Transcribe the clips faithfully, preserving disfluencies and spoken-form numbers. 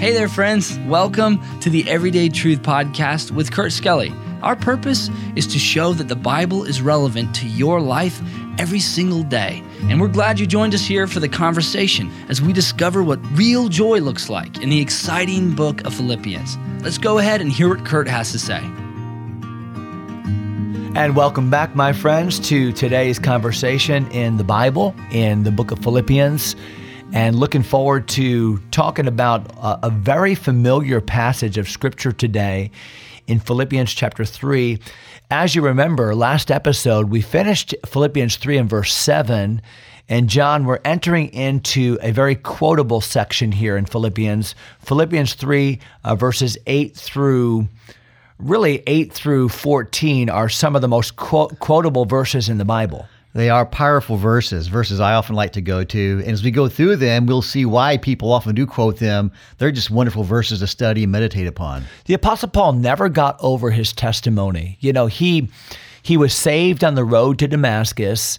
Hey there, friends. Welcome to the Everyday Truth Podcast with Kurt Skelly. Our purpose is to show that the Bible is relevant to your life every single day. And we're glad you joined us here for the conversation as we discover what real joy looks like in the exciting book of Philippians. Let's go ahead and hear what Kurt has to say. And welcome back, my friends, to today's conversation in the Bible, in the book of Philippians. And looking forward to talking about a, a very familiar passage of Scripture today in Philippians chapter three. As you remember, last episode, we finished Philippians three and verse seven. And John, we're entering into a very quotable section here in Philippians. Philippians three, uh, verses eight through, really eight through fourteen are some of the most quote, quotable verses in the Bible. They are powerful verses, verses I often like to go to. And as we go through them, we'll see why people often do quote them. They're just wonderful verses to study and meditate upon. The Apostle Paul never got over his testimony. You know, he he was saved on the road to Damascus,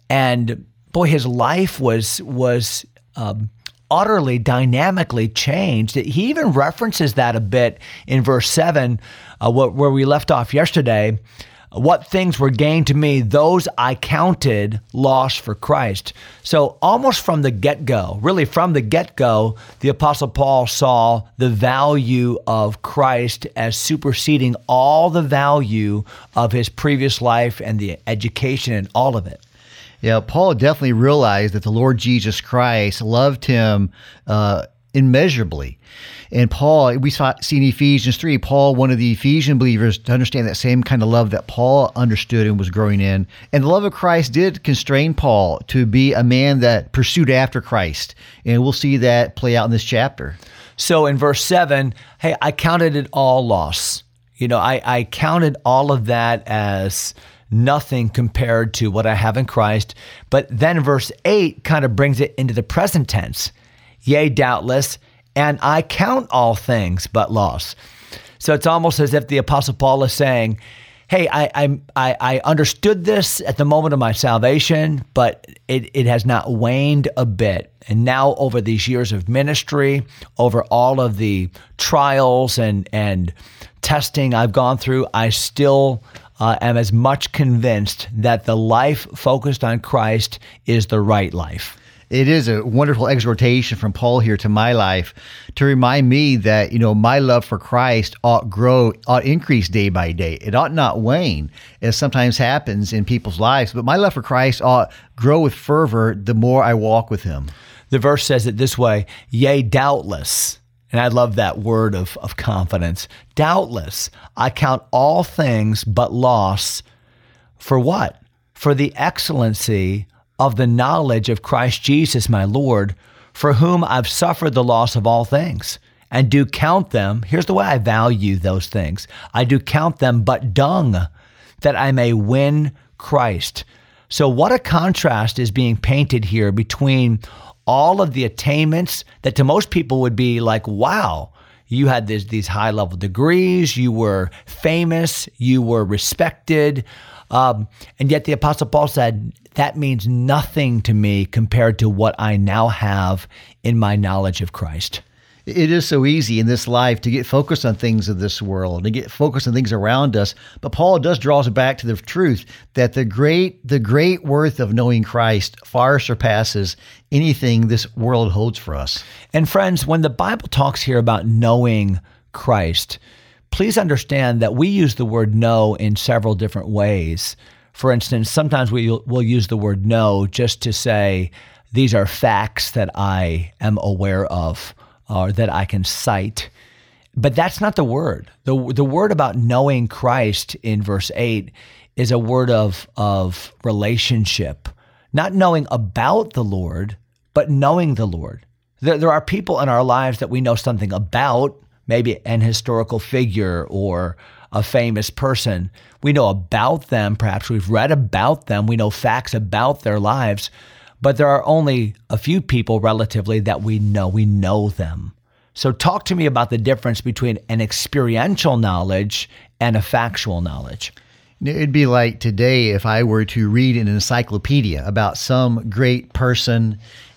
and boy, his life was was um, utterly dynamically changed. He even references that a bit in verse seven, uh, where we left off yesterday. What things were gained to me, those I counted loss for Christ. So almost from the get-go, really from the get-go, the Apostle Paul saw the value of Christ as superseding all the value of his previous life and the education and all of it. Yeah, Paul definitely realized that the Lord Jesus Christ loved him uh, immeasurably. And Paul, we saw see in Ephesians three, Paul wanted the Ephesian believers to understand that same kind of love that Paul understood and was growing in. And the love of Christ did constrain Paul to be a man that pursued after Christ. And we'll see that play out in this chapter. So in verse seven, hey, I counted it all loss. You know, I, I counted all of that as nothing compared to what I have in Christ. But then verse eight kind of brings it into the present tense. Yea, doubtless, and I count all things but loss. So it's almost as if the Apostle Paul is saying, hey, I I I, I understood this at the moment of my salvation, but it, it has not waned a bit. And now over these years of ministry, over all of the trials and, and testing I've gone through, I still uh, am as much convinced that the life focused on Christ is the right life. It is a wonderful exhortation from Paul here to my life to remind me that, you know, my love for Christ ought grow, ought increase day by day. It ought not wane, as sometimes happens in people's lives, but my love for Christ ought grow with fervor the more I walk with him. The verse says it this way, yea, doubtless. And I love that word of, of confidence. Doubtless, I count all things but loss. For what? For the excellency of the knowledge of Christ Jesus, my Lord, for whom I've suffered the loss of all things, and do count them. Here's the way I value those things. I do count them but dung, that I may win Christ. So what a contrast is being painted here between all of the attainments that to most people would be like, wow, you had this, these high-level degrees, you were famous, you were respected, um, and yet the Apostle Paul said, that means nothing to me compared to what I now have in my knowledge of Christ. It is so easy in this life to get focused on things of this world and get focused on things around us. But Paul does draw us back to the truth that the great, the great worth of knowing Christ far surpasses anything this world holds for us. And friends, when the Bible talks here about knowing Christ, please understand that we use the word know in several different ways. For instance, sometimes we will use the word know just to say, these are facts that I am aware of or that I can cite. But that's not the word. The, the word about knowing Christ in verse eight is a word of, of relationship, not knowing about the Lord, but knowing the Lord. There, there are people in our lives that we know something about, maybe an historical figure or a famous person. We know about them, perhaps we've read about them, we know facts about their lives, but there are only a few people relatively that we know. We know them. So talk to me about the difference between an experiential knowledge and a factual knowledge. It'd be like today if I were to read an encyclopedia about some great person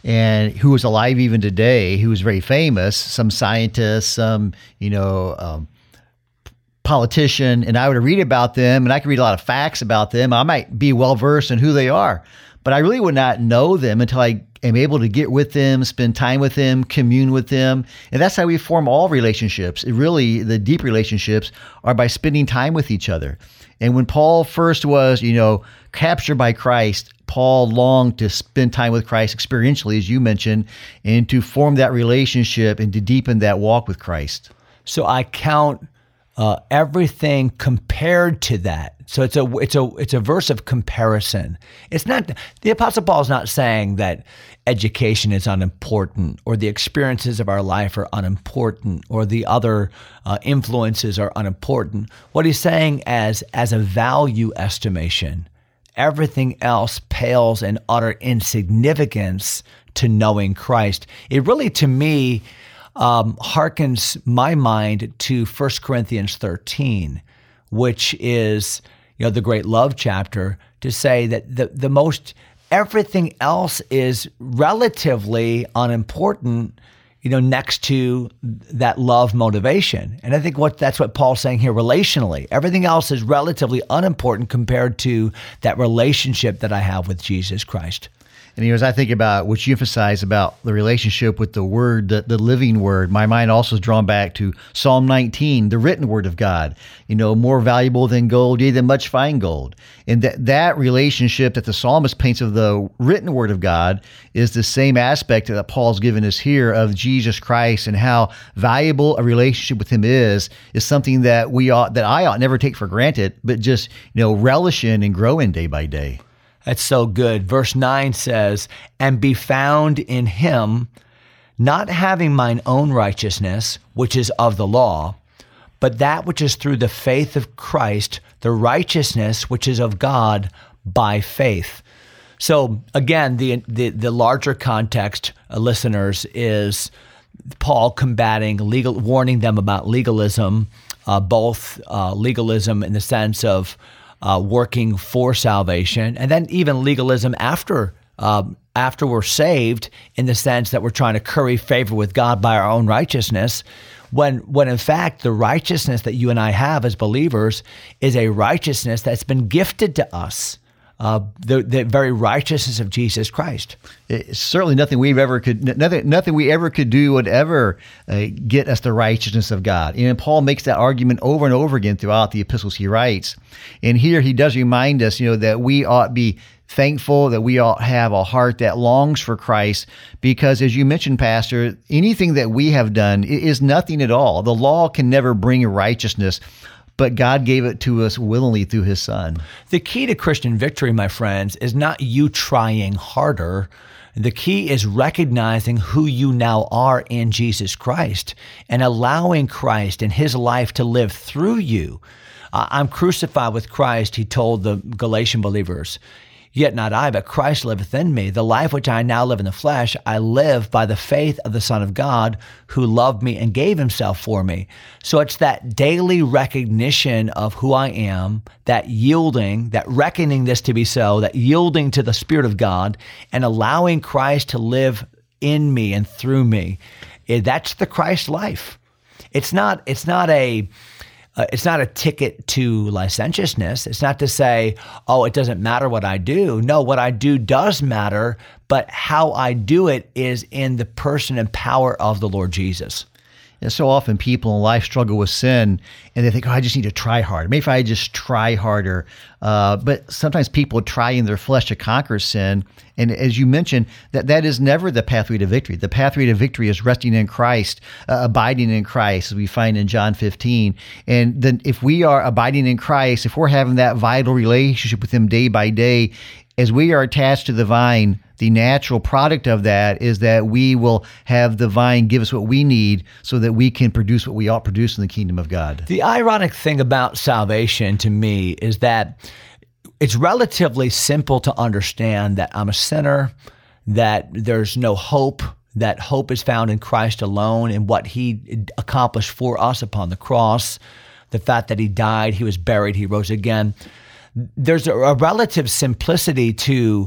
and who was alive even today, who was very famous, some scientist, some, you know, um, politician, and I would read about them, and I could read a lot of facts about them. I might be well-versed in who they are, but I really would not know them until I am able to get with them, spend time with them, commune with them. And that's how we form all relationships. It really, the deep relationships are by spending time with each other. And when Paul first was, you know, captured by Christ, Paul longed to spend time with Christ experientially, as you mentioned, and to form that relationship and to deepen that walk with Christ. So I count uh, everything compared to that. So it's a it's a it's a verse of comparison. It's not the Apostle Paul is not saying that education is unimportant, or the experiences of our life are unimportant, or the other uh, influences are unimportant. What he's saying as as a value estimation, everything else pales in utter insignificance to knowing Christ. It really, to me, um, harkens my mind to First Corinthians thirteen, which is, you know, the great love chapter, to say that the, the most, everything else is relatively unimportant, you know, next to that love motivation. And I think what that's what Paul's saying here relationally. Everything else is relatively unimportant compared to that relationship that I have with Jesus Christ. And you know, as I think about what you emphasize about the relationship with the Word, the, the living Word, my mind also is drawn back to Psalm nineteen, the written Word of God, you know, more valuable than gold, yea, than much fine gold. And that, that relationship that the psalmist paints of the written Word of God is the same aspect that Paul's given us here of Jesus Christ, and how valuable a relationship with Him is, is something that we ought, that I ought never take for granted, but just, you know, relish in and grow in day by day. That's so good. Verse nine says, "And be found in Him, not having mine own righteousness, which is of the law, but that which is through the faith of Christ, the righteousness which is of God by faith." So again, the the, the larger context, uh, listeners, is Paul combating legal, warning them about legalism, uh, both uh, legalism in the sense of Uh, working for salvation, and then even legalism after uh, after we're saved, in the sense that we're trying to curry favor with God by our own righteousness, when when in fact the righteousness that you and I have as believers is a righteousness that's been gifted to us, uh, the the very righteousness of Jesus Christ. It's certainly nothing we've ever could nothing nothing we ever could do would ever uh, get us the righteousness of God. And Paul makes that argument over and over again throughout the epistles he writes. And here he does remind us, you know, that we ought be thankful, that we ought have a heart that longs for Christ, because as you mentioned, Pastor, anything that we have done is nothing at all. The law can never bring righteousness, but God gave it to us willingly through His Son. The key to Christian victory, my friends, is not you trying harder. The key is recognizing who you now are in Jesus Christ and allowing Christ and His life to live through you. Uh, I'm crucified with Christ, he told the Galatian believers. Yet not I, but Christ liveth in me. The life which I now live in the flesh, I live by the faith of the Son of God, who loved me and gave Himself for me. So it's that daily recognition of who I am, that yielding, that reckoning this to be so, that yielding to the Spirit of God and allowing Christ to live in me and through me. That's the Christ life. It's not, it's not a... Uh, it's not a ticket to licentiousness. It's not to say, oh, it doesn't matter what I do. No, what I do does matter, but how I do it is in the person and power of the Lord Jesus. And so often people in life struggle with sin, and they think, oh, I just need to try harder. Maybe if I just try harder. Uh, but sometimes people try in their flesh to conquer sin. And as you mentioned, that that is never the pathway to victory. The pathway to victory is resting in Christ, uh, abiding in Christ, as we find in John fifteen. And then if we are abiding in Christ, if we're having that vital relationship with Him day by day, as we are attached to the vine, the natural product of that is that we will have the vine give us what we need so that we can produce what we ought to produce in the kingdom of God. The ironic thing about salvation to me is that it's relatively simple to understand that I'm a sinner, that there's no hope, that hope is found in Christ alone and what He accomplished for us upon the cross, the fact that He died, He was buried, He rose again. There's a, a relative simplicity to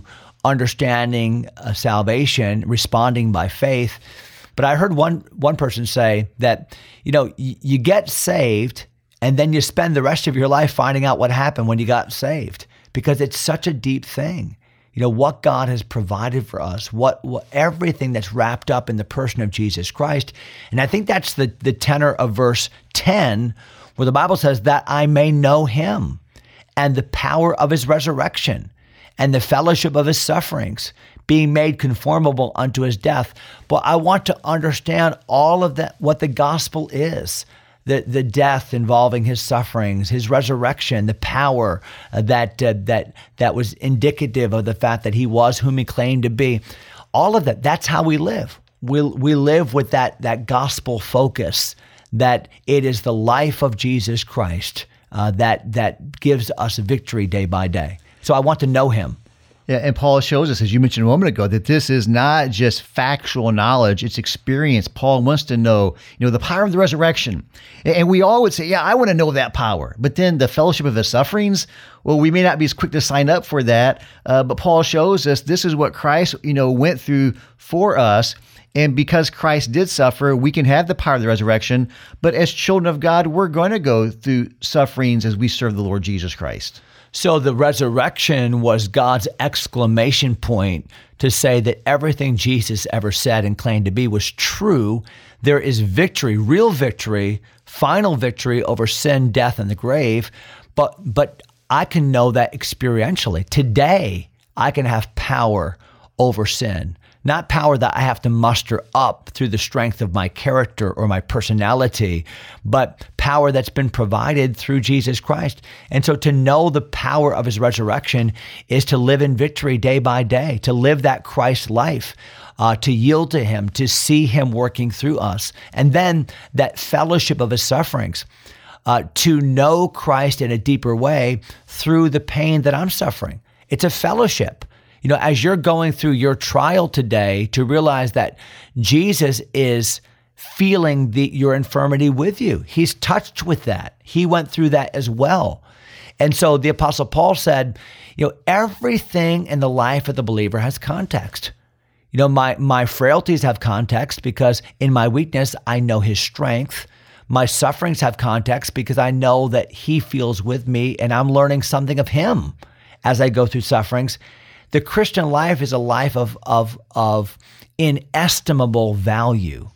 understanding uh, salvation, responding by faith. But I heard one one person say that, you know, y- you get saved and then you spend the rest of your life finding out what happened when you got saved, because it's such a deep thing. You know, what God has provided for us, what, what everything that's wrapped up in the person of Jesus Christ. And I think that's the, the tenor of verse ten, where the Bible says that I may know him and the power of his resurrection and the fellowship of his sufferings, being made conformable unto his death. But I want to understand all of that, what the gospel is. The, the death involving his sufferings, his resurrection, the power uh, that uh, that that was indicative of the fact that he was whom he claimed to be. All of that, that's how we live. We we live with that that gospel focus, that it is the life of Jesus Christ uh, that that gives us victory day by day. So I want to know him. Yeah, and Paul shows us, as you mentioned a moment ago, that this is not just factual knowledge, it's experience. Paul wants to know, you know, the power of the resurrection. And we all would say, yeah, I want to know that power. But then the fellowship of his sufferings, well, we may not be as quick to sign up for that. Uh, but Paul shows us this is what Christ, you know, went through for us. And because Christ did suffer, we can have the power of the resurrection. But as children of God, we're going to go through sufferings as we serve the Lord Jesus Christ. So the resurrection was God's exclamation point to say that everything Jesus ever said and claimed to be was true. There is victory, real victory, final victory over sin, death, and the grave. But but I can know that experientially. Today, I can have power over sin. Not power that I have to muster up through the strength of my character or my personality, but power that's been provided through Jesus Christ. And so to know the power of his resurrection is to live in victory day by day, to live that Christ life, uh, to yield to him, to see him working through us. And then that fellowship of his sufferings, uh, to know Christ in a deeper way through the pain that I'm suffering. It's a fellowship. You know, as you're going through your trial today, to realize that Jesus is feeling the, your infirmity with you. He's touched with that. He went through that as well. And so the Apostle Paul said, you know, everything in the life of the believer has context. You know, my, my frailties have context because in my weakness, I know his strength. My sufferings have context because I know that he feels with me and I'm learning something of him as I go through sufferings. The Christian life is a life of of of inestimable value.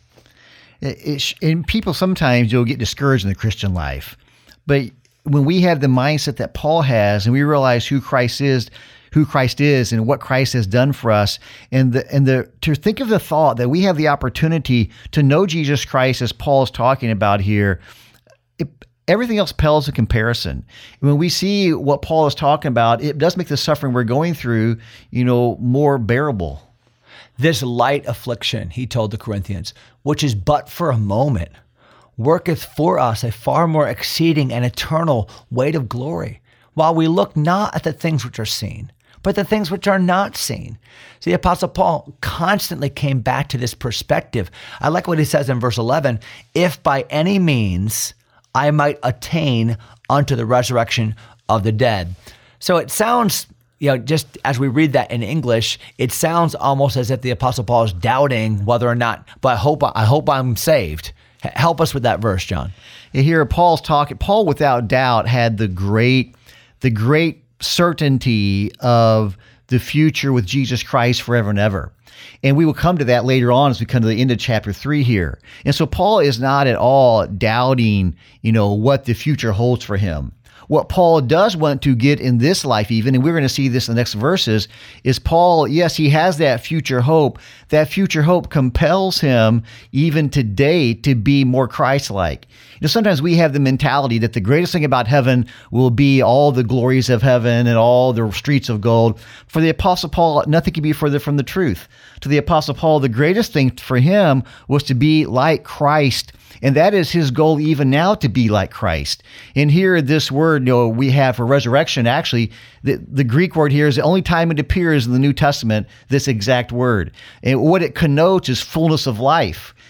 It, it, and people sometimes you'll get discouraged in the Christian life, but when we have the mindset that Paul has, and we realize who Christ is, who Christ is, and what Christ has done for us, and the and the to think of the thought that we have the opportunity to know Jesus Christ, as Paul is talking about here. It, Everything else pales in comparison. When we see what Paul is talking about, it does make the suffering we're going through, you know, more bearable. This light affliction, he told the Corinthians, which is but for a moment, worketh for us a far more exceeding and eternal weight of glory, while we look not at the things which are seen, but the things which are not seen. See, the Apostle Paul constantly came back to this perspective. I like what he says in verse eleven, if by any means I might attain unto the resurrection of the dead. So it sounds, you know, just as we read that in English, it sounds almost as if the Apostle Paul is doubting whether or not, but I hope, I hope I'm saved. Help us with that verse, John. Here, Paul's talking, Paul without doubt had the great, the great certainty of the future with Jesus Christ forever and ever. And we will come to that later on as we come to the end of chapter three here. And so Paul is not at all doubting, you know, what the future holds for him. What Paul does want to get in this life even, and we're going to see this in the next verses, is Paul, yes, he has that future hope. That future hope compels him even today to be more Christ-like. You know, sometimes we have the mentality that the greatest thing about heaven will be all the glories of heaven and all the streets of gold. For the Apostle Paul, nothing can be further from the truth. To the Apostle Paul, the greatest thing for him was to be like Christ. And that is his goal even now, to be like Christ. And here, this word, you know, we have for resurrection, actually, the, the Greek word here is the only time it appears in the New Testament, this exact word. And what it connotes is fullness of life.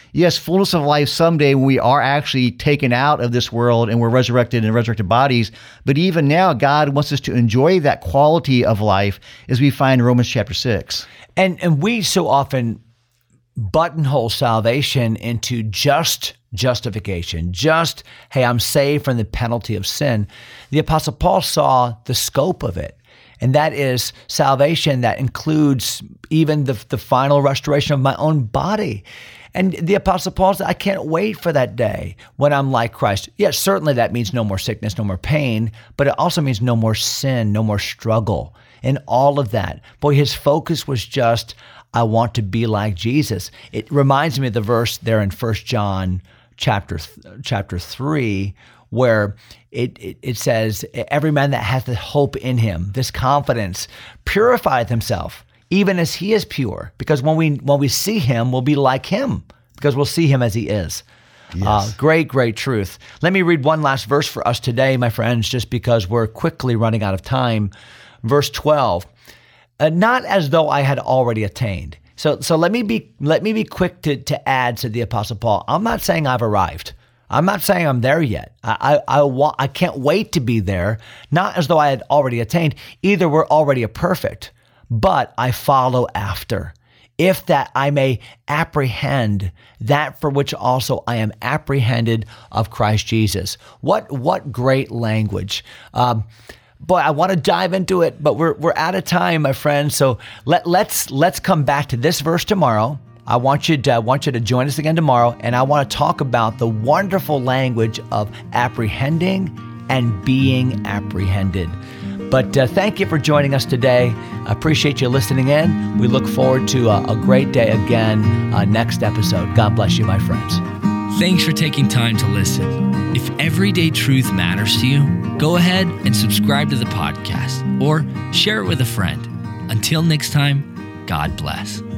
Yes, fullness of life someday when we are actually taken out of this world and we're resurrected in resurrected bodies. But even now, God wants us to enjoy that quality of life, as we find in Romans chapter six. And and we so often buttonhole salvation into just justification, just, hey, I'm saved from the penalty of sin. The Apostle Paul saw the scope of it. And that is salvation that includes even the, the final restoration of my own body. And the Apostle Paul said, I can't wait for that day when I'm like Christ. Yes, certainly that means no more sickness, no more pain, but it also means no more sin, no more struggle, and all of that. Boy, his focus was just, I want to be like Jesus. It reminds me of the verse there in First John chapter chapter three, where it, it, it says, every man that hath the hope in him, this confidence, purifieth himself, even as he is pure. Because when we when we see him, we'll be like him, because we'll see him as he is. Yes. Uh, great, great truth. Let me read one last verse for us today, my friends, just because we're quickly running out of time. Verse twelve, uh, not as though I had already attained. So so let me be let me be quick to, to add, said the Apostle Paul, I'm not saying I've arrived. I'm not saying I'm there yet. I, I, I, want, I can't wait to be there, not as though I had already attained. Either we're already a perfect, but I follow after, if that I may apprehend that for which also I am apprehended of Christ Jesus. What what great language. Um, boy, I want to dive into it, but we're we're out of time, my friends. So let let's let's come back to this verse tomorrow. I want you to I want you to join us again tomorrow, and I want to talk about the wonderful language of apprehending and being apprehended. But uh, thank you for joining us today. I appreciate you listening in. We look forward to a, a great day again uh, next episode. God bless you, my friends. Thanks for taking time to listen. If everyday truth matters to you, go ahead and subscribe to the podcast or share it with a friend. Until next time, God bless.